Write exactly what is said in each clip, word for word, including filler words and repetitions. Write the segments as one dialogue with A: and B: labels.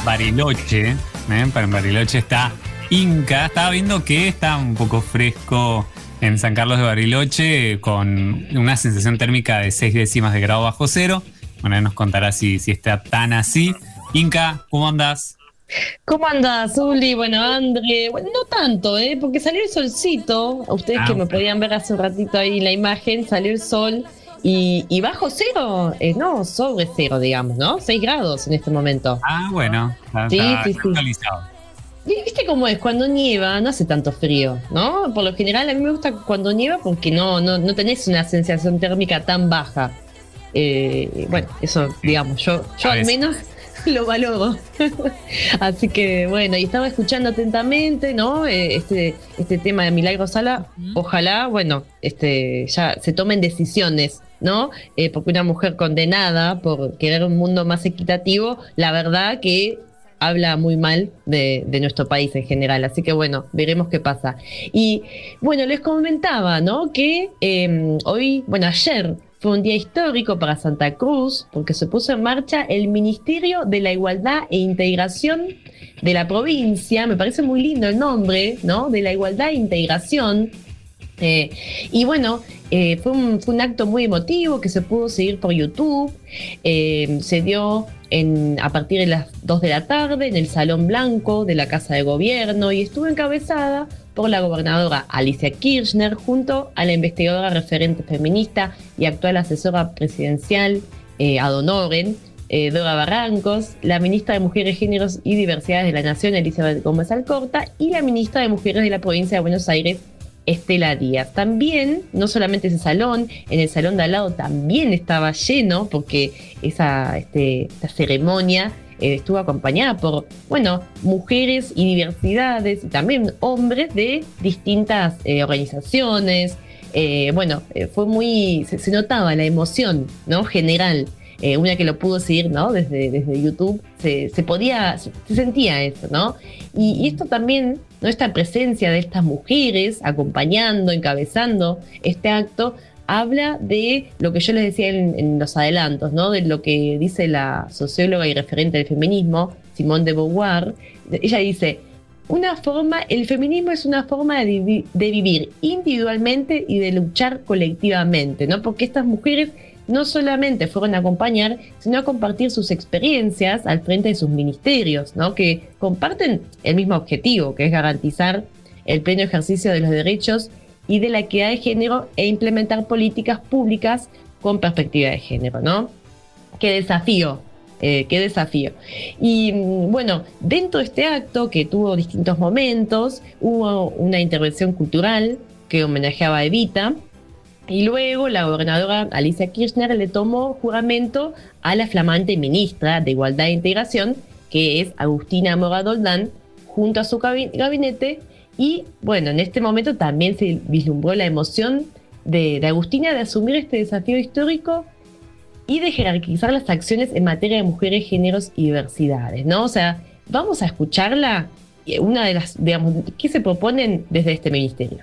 A: Bariloche. ¿eh? Para en Bariloche está Inca. Estaba viendo que está un poco fresco en San Carlos de Bariloche, con una sensación térmica de seis décimas de grado bajo cero. Bueno, él nos contará si, si está tan así. Inca, ¿cómo andás?
B: ¿Cómo andás, Uli? Bueno, André, bueno, no tanto, ¿eh? Porque salió el solcito. A ustedes
A: Ah,
B: que me podían ver hace un ratito ahí en la imagen, salió el sol y, y bajo cero, eh, no, sobre cero, digamos, ¿no? Seis grados en este momento.
A: Ah, bueno, está,
B: Sí,
A: está
B: sí, sí.
A: actualizado.
B: Y ¿Viste cómo es? Cuando nieva no hace tanto frío, ¿no? Por lo general a mí me gusta cuando nieva porque no, no, no tenés una sensación térmica tan baja. Eh, bueno, eso, digamos, yo, yo
A: A
B: al
A: veces.
B: menos lo valoro. Así que bueno, y estaba escuchando atentamente, ¿no? Eh, este, este tema de Milagro Sala. Ojalá, bueno, este, ya se tomen decisiones, ¿no? Eh, porque una mujer condenada por querer un mundo más equitativo, la verdad que habla muy mal de, de nuestro país en general. Así que bueno, veremos qué pasa. Y bueno, les comentaba, ¿no? Que eh, hoy, bueno, ayer fue un día histórico para Santa Cruz porque se puso en marcha el Ministerio de la Igualdad e Integración de la provincia. Me parece muy lindo el nombre, ¿no? De la Igualdad e Integración. Eh, y bueno, eh, fue, un, fue un acto muy emotivo que se pudo seguir por YouTube. Eh, se dio en, a partir de las dos de la tarde en el Salón Blanco de la Casa de Gobierno y estuvo encabezada por la gobernadora Alicia Kirchner junto a la investigadora referente feminista y actual asesora presidencial eh, ad honorem, eh, Dora Barrancos, la ministra de Mujeres, Géneros y Diversidades de la Nación, Elizabeth Gómez Alcorta, y la ministra de Mujeres de la provincia de Buenos Aires, Estela Díaz. También, no solamente ese salón, en el salón de al lado también estaba lleno, porque esa este, esta ceremonia eh, estuvo acompañada por, bueno, mujeres y diversidades, y también hombres de distintas eh, organizaciones. Eh, bueno, eh, fue muy, se, se notaba la emoción, ¿no? General. Eh, una que lo pudo seguir, ¿no? Desde, desde YouTube, se, se podía, se, se sentía eso, ¿no? Y, y esto también, ¿no? Esta presencia de estas mujeres acompañando, encabezando este acto, habla de lo que yo les decía en, en los adelantos, ¿no? De lo que dice la socióloga y referente del feminismo, Simone de Beauvoir. Ella dice: una forma, el feminismo es una forma de, vi- de vivir individualmente y de luchar colectivamente, ¿no? Porque estas mujeres no solamente fueron a acompañar, sino a compartir sus experiencias al frente de sus ministerios, ¿no? Que comparten el mismo objetivo, que es garantizar el pleno ejercicio de los derechos y de la equidad de género e implementar políticas públicas con perspectiva de género, ¿no? Qué desafío, eh, qué desafío. Y bueno, dentro de este acto, que tuvo distintos momentos, hubo una intervención cultural que homenajeaba a Evita. Y luego la gobernadora Alicia Kirchner le tomó juramento a la flamante ministra de Igualdad e Integración, que es Agustina Mora Doldán, junto a su gabinete. Y bueno, en este momento también se vislumbró la emoción de, de Agustina de asumir este desafío histórico y de jerarquizar las acciones en materia de mujeres, géneros y diversidades, ¿no? O sea, vamos a escucharla, una de las, digamos, ¿qué se proponen desde este ministerio?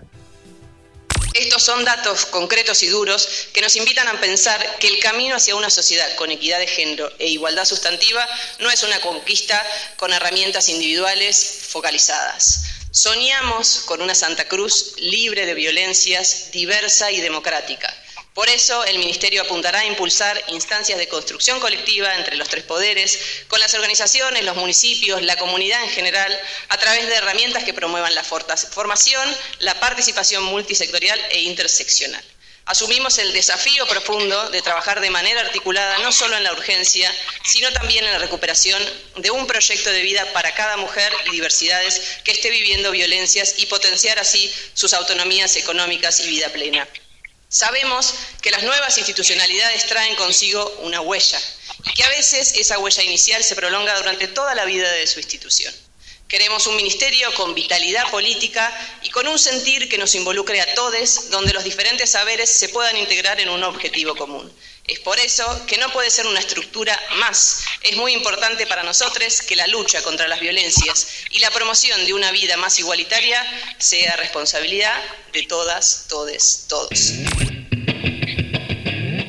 C: Estos son datos concretos y duros que nos invitan a pensar que el camino hacia una sociedad con equidad de género e igualdad sustantiva no es una conquista con herramientas individuales focalizadas. Soñamos con una Santa Cruz libre de violencias, diversa y democrática. Por eso, el Ministerio apuntará a impulsar instancias de construcción colectiva entre los tres poderes, con las organizaciones, los municipios, la comunidad en general, a través de herramientas que promuevan la formación, la participación multisectorial e interseccional. Asumimos el desafío profundo de trabajar de manera articulada no solo en la urgencia, sino también en la recuperación de un proyecto de vida para cada mujer y diversidades que esté viviendo violencias y potenciar así sus autonomías económicas y vida plena. Sabemos que las nuevas institucionalidades traen consigo una huella y que a veces esa huella inicial se prolonga durante toda la vida de su institución. Queremos un ministerio con vitalidad política y con un sentir que nos involucre a todos, donde los diferentes saberes se puedan integrar en un objetivo común. Es por eso que no puede ser una estructura más. Es muy importante para nosotros que la lucha contra las violencias y la promoción de una vida más igualitaria sea responsabilidad de todas, todes, todos.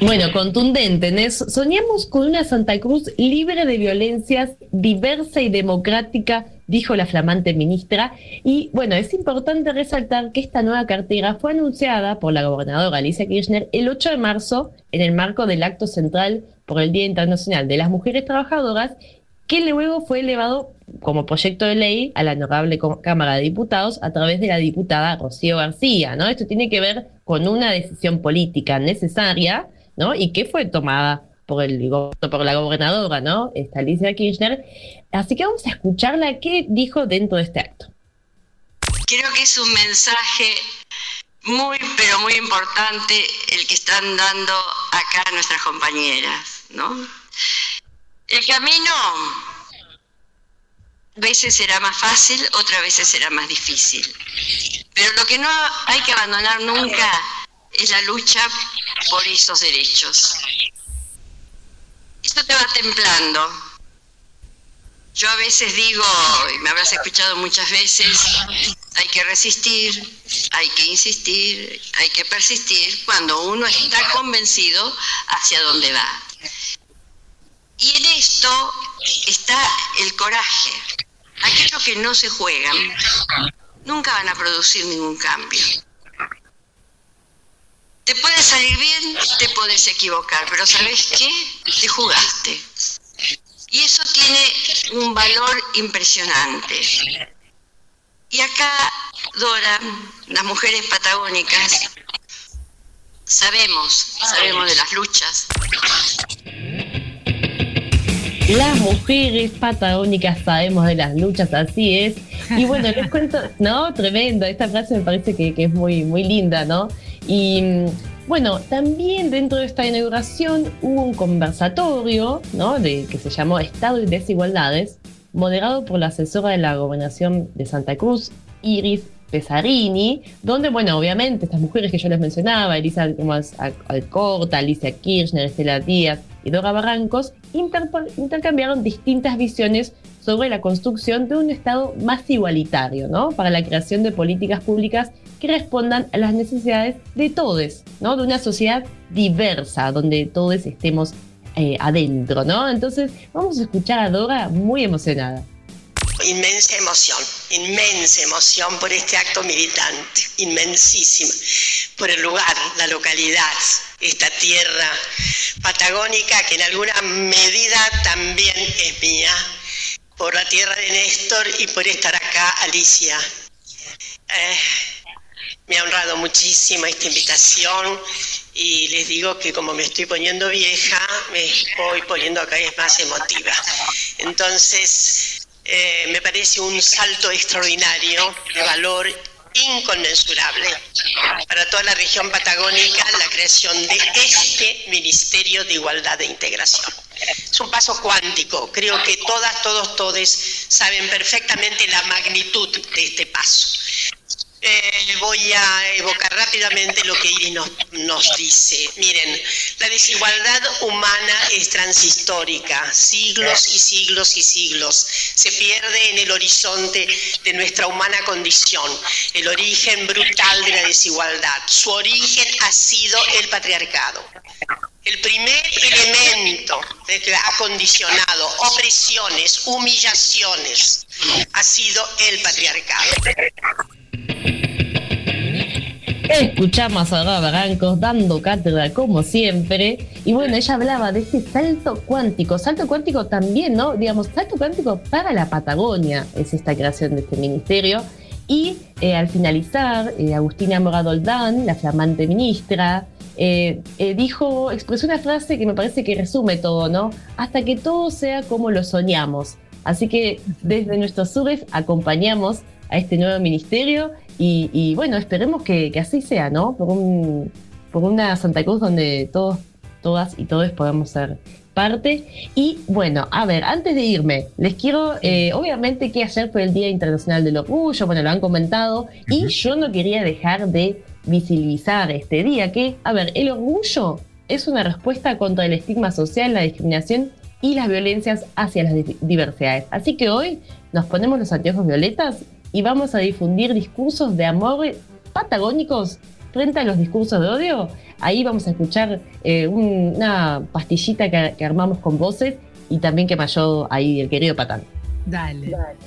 B: Bueno, contundente, ¿no? Soñamos con una Santa Cruz libre de violencias, diversa y democrática, dijo la flamante ministra. Y bueno, es importante resaltar que esta nueva cartera fue anunciada por la gobernadora Alicia Kirchner el ocho de marzo en el marco del acto central por el Día Internacional de las Mujeres Trabajadoras, que luego fue elevado como proyecto de ley a la Honorable Cámara de Diputados a través de la diputada Rocío García, ¿no? Esto tiene que ver con una decisión política necesaria, ¿no? Y que fue tomada por, el, por la gobernadora, ¿no? Esta Alicia Kirchner. Así que vamos a escucharla qué dijo dentro de este acto.
D: Creo que es un mensaje muy, pero muy importante el que están dando acá nuestras compañeras, ¿no? El camino a veces será más fácil, otras veces será más difícil. Pero lo que no hay que abandonar nunca es la lucha por esos derechos. Esto te va templando. Yo a veces digo, y me habrás escuchado muchas veces, hay que resistir, hay que insistir, hay que persistir cuando uno está convencido hacia dónde va. Y en esto está el coraje. Aquellos que no se juegan nunca van a producir ningún cambio. Te puede salir bien, te puedes equivocar, pero ¿sabes qué? Te jugaste. Y eso tiene un valor impresionante. Y acá, Dora, las mujeres patagónicas, sabemos, sabemos de las luchas.
B: Las mujeres patagónicas sabemos de las luchas, así es. Y bueno, les cuento, no, tremendo, esta frase me parece que, que es muy, muy linda, ¿no? Y bueno, también dentro de esta inauguración hubo un conversatorio, ¿no? De, que se llamó Estado y Desigualdades, moderado por la asesora de la Gobernación de Santa Cruz, Iris Pesarini, donde, bueno, obviamente estas mujeres que yo les mencionaba, Elisa Alcorta, Alicia Kirchner, Estela Díaz y Dora Barrancos, inter- intercambiaron distintas visiones sobre la construcción de un Estado más igualitario, ¿no? Para la creación de políticas públicas que respondan a las necesidades de todos, ¿no? De una sociedad diversa, donde todos estemos eh, adentro, ¿no? Entonces, vamos a escuchar a Dora muy emocionada.
E: Inmensa emoción, inmensa emoción por este acto militante, inmensísima, por el lugar, la localidad, esta tierra patagónica que en alguna medida también es mía, por la tierra de Néstor y por estar acá, Alicia. Eh, me ha honrado muchísimo esta invitación y les digo que como me estoy poniendo vieja, me estoy poniendo cada vez más emotiva. Entonces, Eh, me parece un salto extraordinario de valor inconmensurable para toda la región patagónica la creación de este Ministerio de Igualdad e Integración. Es un paso cuántico, creo que todas, todos, todes saben perfectamente la magnitud de este paso. Eh, voy a evocar rápidamente lo que Iris nos, nos dice. Miren, la desigualdad humana es transhistórica, siglos y siglos y siglos. Se pierde en el horizonte de nuestra humana condición, el origen brutal de la desigualdad. Su origen ha sido el patriarcado. El primer elemento que ha condicionado opresiones, humillaciones, ha sido el patriarcado.
B: Escuchamos a Dora Barrancos dando cátedra como siempre, y bueno, ella hablaba de este salto cuántico, salto cuántico también, ¿no? Digamos, salto cuántico para la Patagonia es esta creación de este ministerio, y eh, al finalizar, eh, Agustina Moradoldán, la flamante ministra, eh, eh, dijo, expresó una frase que me parece que resume todo, ¿no? Hasta que todo sea como lo soñamos. Así que desde nuestros sures acompañamos a este nuevo ministerio. Y, y bueno, esperemos que, que así sea, ¿no? Por, un, por una Santa Cruz donde todos, todas y todos podamos ser parte. Y bueno, a ver, antes de irme, les quiero, eh, obviamente que ayer fue el Día Internacional del Orgullo, bueno, lo han comentado, uh-huh. Y yo no quería dejar de visibilizar este día, que, a ver, el orgullo es una respuesta contra el estigma social, la discriminación y las violencias hacia las diversidades. Así que hoy nos ponemos los anteojos violetas y vamos a difundir discursos de amor patagónicos frente a los discursos de odio, ahí vamos a escuchar eh, un, una pastillita que, que armamos con voces y también que mayó ahí el querido Patán.
F: Dale. Dale.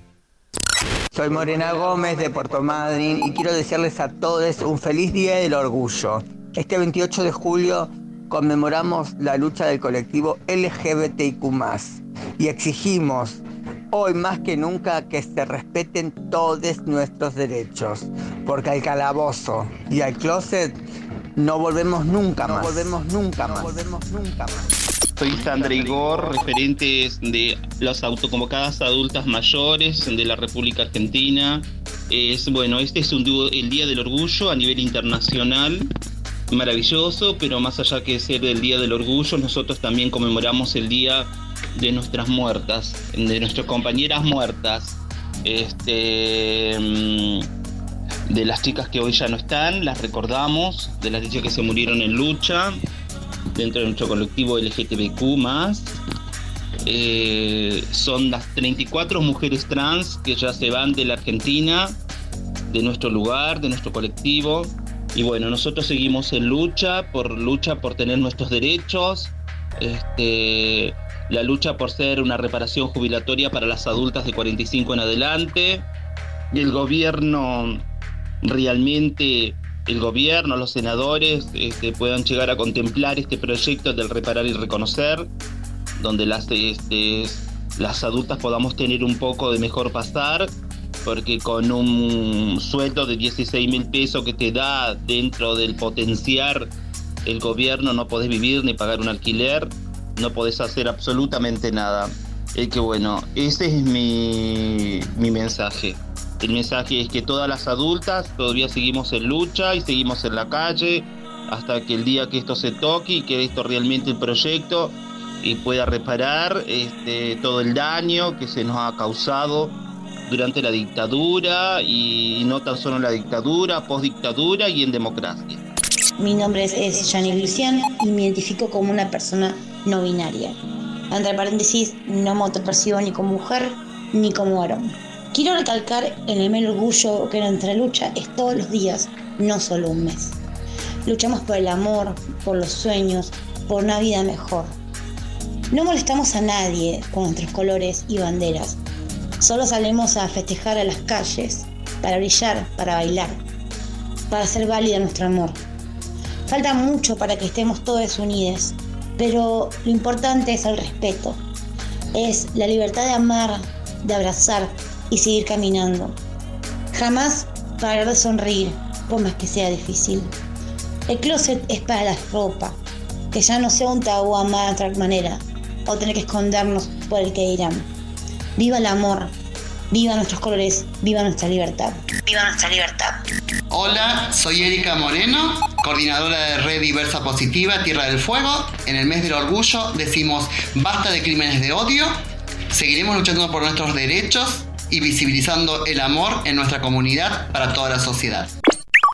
G: Soy Morena Gómez de Puerto Madryn y quiero desearles a todos un feliz Día del Orgullo. Este veintiocho de julio conmemoramos la lucha del colectivo L G B T I Q más, y exigimos hoy más que nunca que se respeten todos nuestros derechos, porque al calabozo y al closet no volvemos nunca más. No volvemos nunca más. No volvemos nunca más.
H: Soy Sandra Igor, referente de las autoconvocadas adultas mayores de la República Argentina. Es, bueno, este es un, el Día del Orgullo a nivel internacional, maravilloso, pero más allá que ser el Día del Orgullo, nosotros también conmemoramos el Día de nuestras muertas, de nuestras compañeras muertas, este, de las chicas que hoy ya no están, las recordamos, de las chicas que se murieron en lucha, dentro de nuestro colectivo L G B T Q más. Eh, son las treinta y cuatro mujeres trans que ya se van de la Argentina, de nuestro lugar, de nuestro colectivo. Y bueno, nosotros seguimos en lucha, por lucha por tener nuestros derechos, este, la lucha por ser una reparación jubilatoria para las adultas de cuarenta y cinco en adelante. Y el gobierno, realmente, el gobierno, los senadores este, puedan llegar a contemplar este proyecto del reparar y reconocer, donde las, este, las adultas podamos tener un poco de mejor pasar, porque con un sueldo de dieciséis mil pesos que te da dentro del potenciar el gobierno no podés vivir ni pagar un alquiler, no podés hacer absolutamente nada. Es que bueno, ese es mi, mi mensaje. El mensaje es que todas las adultas todavía seguimos en lucha y seguimos en la calle hasta que el día que esto se toque y que esto realmente el proyecto y pueda reparar este, todo el daño que se nos ha causado durante la dictadura y no tan solo en la dictadura, postdictadura y en democracia.
I: Mi nombre es, es Janine Lucián y me identifico como una persona no binaria. Entre paréntesis, no me autopercibo ni como mujer ni como varón. Quiero recalcar en el mero orgullo que nuestra lucha es todos los días, no solo un mes. Luchamos por el amor, por los sueños, por una vida mejor. No molestamos a nadie con nuestros colores y banderas. Solo salimos a festejar a las calles, para brillar, para bailar, para hacer válida nuestro amor. Falta mucho para que estemos todos unidos, pero lo importante es el respeto. Es la libertad de amar, de abrazar y seguir caminando. Jamás parar de sonreír, por más que sea difícil. El closet es para la ropa, que ya no sea un tabú amar de otra manera, o tener que escondernos por el que dirán. Viva el amor, viva nuestros colores, viva nuestra libertad. Viva nuestra libertad.
J: Hola, soy Erika Moreno, coordinadora de Red Diversa Positiva Tierra del Fuego. En el mes del orgullo decimos basta de crímenes de odio, seguiremos luchando por nuestros derechos y visibilizando el amor en nuestra comunidad para toda la sociedad.